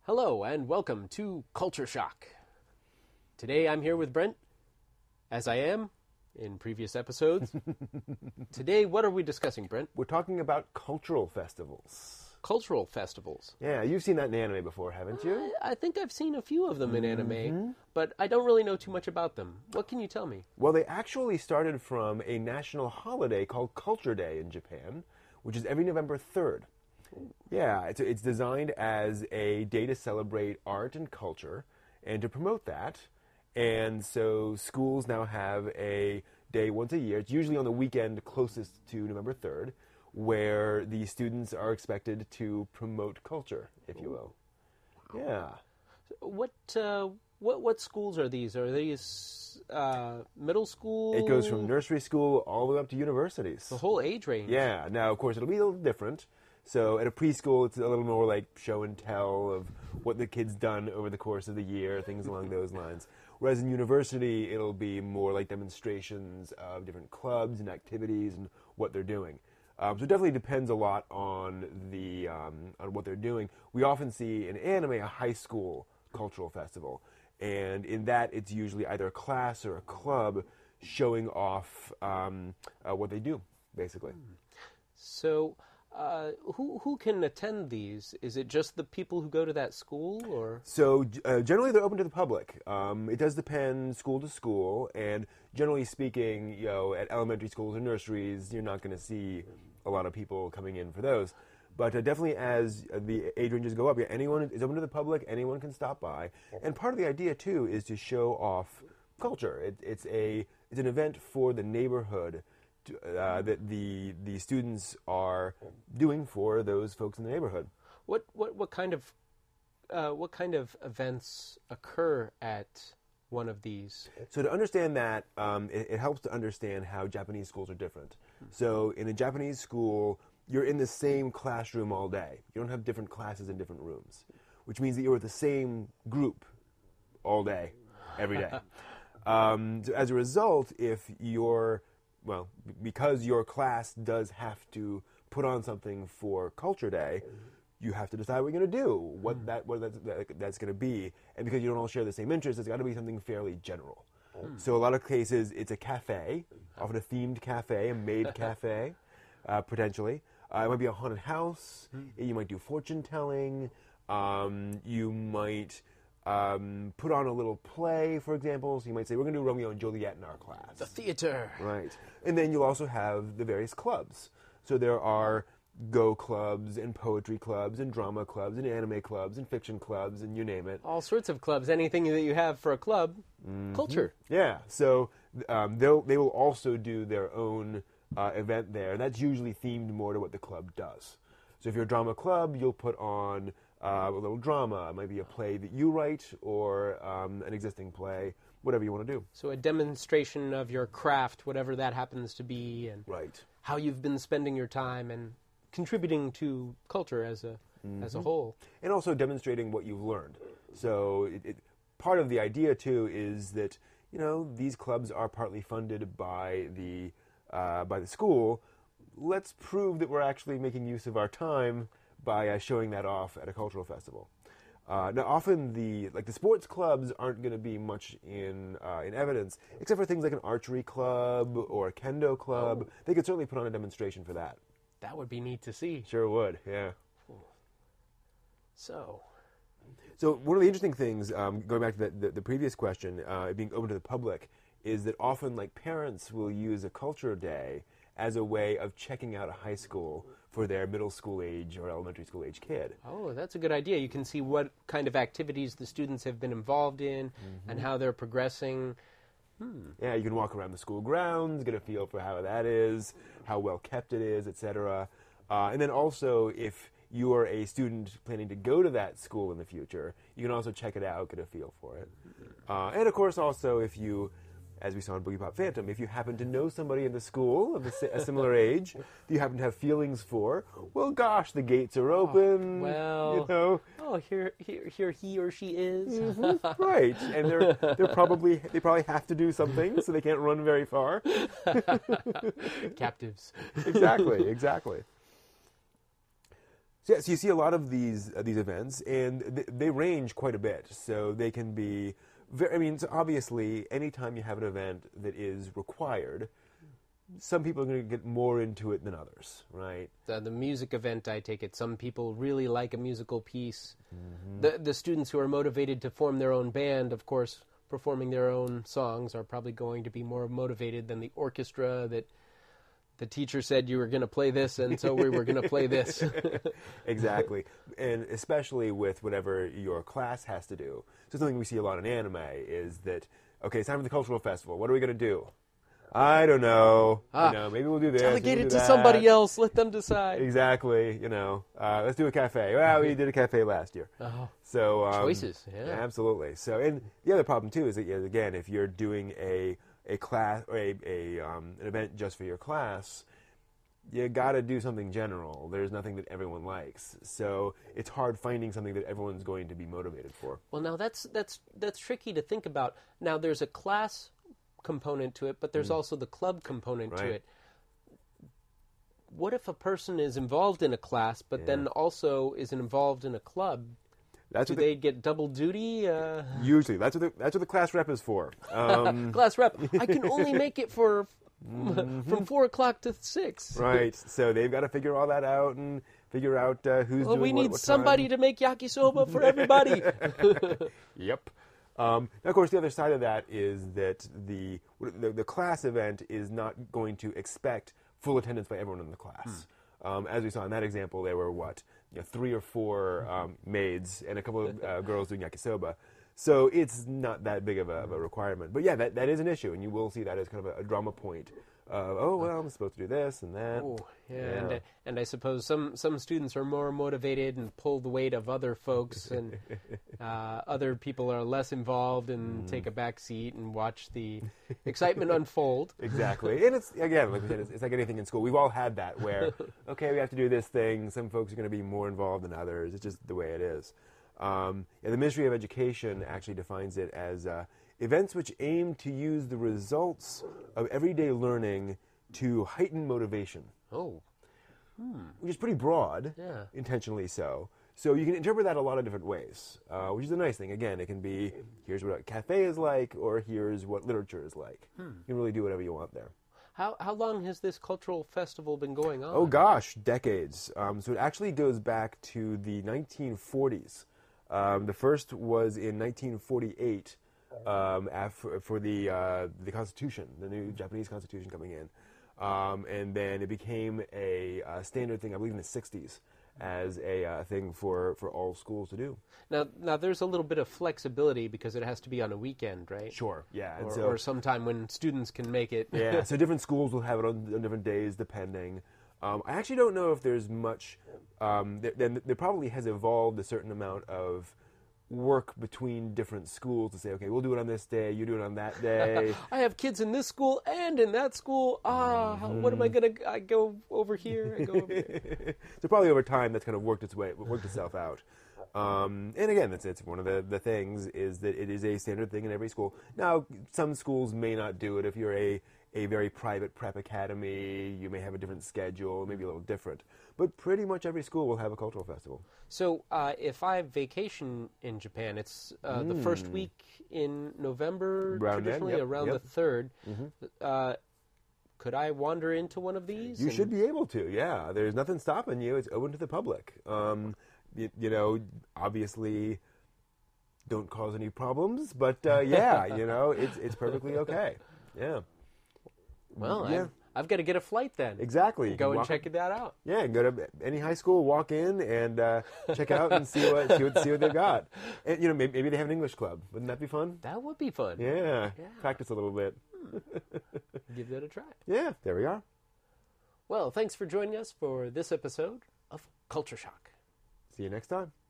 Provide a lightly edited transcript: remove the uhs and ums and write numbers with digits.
Hello and welcome to Culture Shock. Today I'm here with Brent, as I am in previous episodes. Today, what are we discussing, Brent? We're talking about cultural festivals. Cultural festivals. Yeah, you've seen that in anime before, haven't you? I think I've seen a few of them in anime, but I don't really know too much about them. What can you tell me? Well, they actually started from a national holiday called Culture Day in Japan, which is every November 3rd. Yeah, it's designed as a day to celebrate art and culture and to promote that. And so schools now have a day once a year. It's usually on the weekend closest to November 3rd, where the students are expected to promote culture, if you will. Yeah. What schools are these? Are these middle school? It goes from nursery school all the way up to universities. The whole age range. Yeah. Now, of course, it'll be a little different. So at a preschool, it's a little more like show and tell of what the kid's done over the course of the year, things along those lines. Whereas in university, it'll be more like demonstrations of different clubs and activities and what they're doing. So it definitely depends a lot on the on what they're doing. We often see in anime a high school cultural festival, and in that it's usually either a class or a club showing off what they do, basically. So, who can attend these? Is it just the people who go to that school, or? So generally they're open to the public. It does depend school to school, and generally speaking, at elementary schools and nurseries, you're not going to see a lot of people coming in for those. But definitely as the age ranges go up, anyone is open to the public, anyone can stop by. And part of the idea, too, is to show off culture. It's an event for the neighborhood that the students are doing for those folks in the neighborhood. What kind of events occur at one of these? So to understand that, it helps to understand how Japanese schools are different. So in a Japanese school, you're in the same classroom all day. You don't have different classes in different rooms, which means that you're with the same group all day, every day. So as a result, because your class does have to put on something for Culture Day, you have to decide what you're going to do, what that's going to be. And because you don't all share the same interests, it's got to be something fairly general. So a lot of cases, it's a cafe, often a themed cafe, a maid cafe, potentially. It might be a haunted house. You might do fortune telling. You might put on a little play, for example. So you might say, we're going to do Romeo and Juliet in our class. The theater. Right. And then you'll also have the various clubs. So there are Go clubs and poetry clubs and drama clubs and anime clubs and fiction clubs and you name it. All sorts of clubs. Anything that you have for a club. Culture. Yeah. So they will also do their own event there. And that's usually themed more to what the club does. So if you're a drama club, you'll put on a little drama. It might be a play that you write or an existing play, whatever you want to do. So a demonstration of your craft, whatever that happens to be, and Right. how you've been spending your time and contributing to culture as a whole. And also demonstrating what you've learned. So part of the idea, too, is that, these clubs are partly funded by the school. Let's prove that we're actually making use of our time by showing that off at a cultural festival. Now, often the sports clubs aren't going to be much in evidence, except for things like an archery club or a kendo club. They could certainly put on a demonstration for that. That would be neat to see. Sure would, yeah. So one of the interesting things, going back to the previous question, being open to the public, is that often parents will use a culture day as a way of checking out a high school for their middle school age or elementary school age kid. Oh, that's a good idea. You can see what kind of activities the students have been involved in and how they're progressing. Yeah, you can walk around the school grounds, get a feel for how that is, how well kept it is, etc. And then also, if you are a student planning to go to that school in the future, you can also check it out, get a feel for it. And of course, also, if you, as we saw in Boogie Pop Phantom, if you happen to know somebody in the school of a similar age that you happen to have feelings for, well, gosh, the gates are open. Oh, here he or she is. Right, and they probably have to do something, so they can't run very far. Captives. Exactly. So you see a lot of these events, and they range quite a bit. So they can be so obviously, anytime you have an event that is required, some people are going to get more into it than others, right? The music event, I take it, some people really like a musical piece. The students who are motivated to form their own band, of course, performing their own songs, are probably going to be more motivated than the orchestra that the teacher said you were going to play this, and so we were going to play this. Exactly. And especially with whatever your class has to do. So something we see a lot in anime is that, okay, it's time for the cultural festival. What are we going to do? I don't know. Maybe we'll do this. Delegate it to somebody else. Let them decide. Exactly. Let's do a cafe. Well, we did a cafe last year. Oh, so choices. Yeah. Absolutely. So, and the other problem too is that, again, if you're doing a class or an event just for your class, you got to do something general. There's nothing that everyone likes, so it's hard finding something that everyone's going to be motivated for. Well, now that's tricky to think about. Now there's a class component to it, but there's also the club component to it. What if a person is involved in a class, but then also is involved in a club? Do they get double duty? Usually, that's what the class rep is for. Class rep. I can only make it for from 4 o'clock to 6. Right. So they've got to figure all that out and figure out who's doing we need what somebody to make yakisoba for everybody. Yep. Now, of course, the other side of that is that the class event is not going to expect full attendance by everyone in the class. As we saw in that example, there were 3 or 4 maids and a couple of girls doing yakisoba. So it's not that big of a requirement. But yeah, that is an issue, and you will see that as kind of a drama point. I'm supposed to do this and that. Oh, yeah. And I suppose some students are more motivated and pull the weight of other folks, and other people are less involved and take a back seat and watch the excitement unfold. Exactly. And it's, again, like we said, it's like anything in school. We've all had that where, okay, we have to do this thing. Some folks are going to be more involved than others. It's just the way it is. The Ministry of Education actually defines it as events which aim to use the results of everyday learning to heighten motivation. Oh. Which is pretty broad, intentionally so. So you can interpret that a lot of different ways, which is a nice thing. Again, it can be, here's what a cafe is like, or here's what literature is like. You can really do whatever you want there. How long has this cultural festival been going on? Oh gosh, decades. So it actually goes back to the 1940s. The first was in 1948 for the Constitution, the new Japanese Constitution coming in. And then it became a standard thing, I believe, in the 60s as a thing for all schools to do. Now there's a little bit of flexibility because it has to be on a weekend, right? Sure, yeah. Or sometime when students can make it. Yeah, so different schools will have it on different days depending. I actually don't know if there's much. There probably has evolved a certain amount of work between different schools to say, okay, we'll do it on this day, you do it on that day. I have kids in this school and in that school. What am I going to go over here? I go over there. So probably over time that's kind of worked itself out. And again, it's one of the things is that it is a standard thing in every school. Now, some schools may not do it. If you're a very private prep academy, you may have a different schedule, maybe a little different. But pretty much every school will have a cultural festival. So if I vacation in Japan, it's the first week in November, traditionally, around the 3rd. Could I wander into one of these? You should be able to, yeah. There's nothing stopping you. It's open to the public. Obviously don't cause any problems, but it's perfectly okay. Yeah. Well, yeah. I've got to get a flight then. Exactly. Go and check that out. Yeah, go to any high school, walk in and check it out and see what they've got. And maybe they have an English club. Wouldn't that be fun? That would be fun. Yeah. Practice a little bit. Give that a try. Yeah, there we are. Well, thanks for joining us for this episode of Culture Shock. See you next time.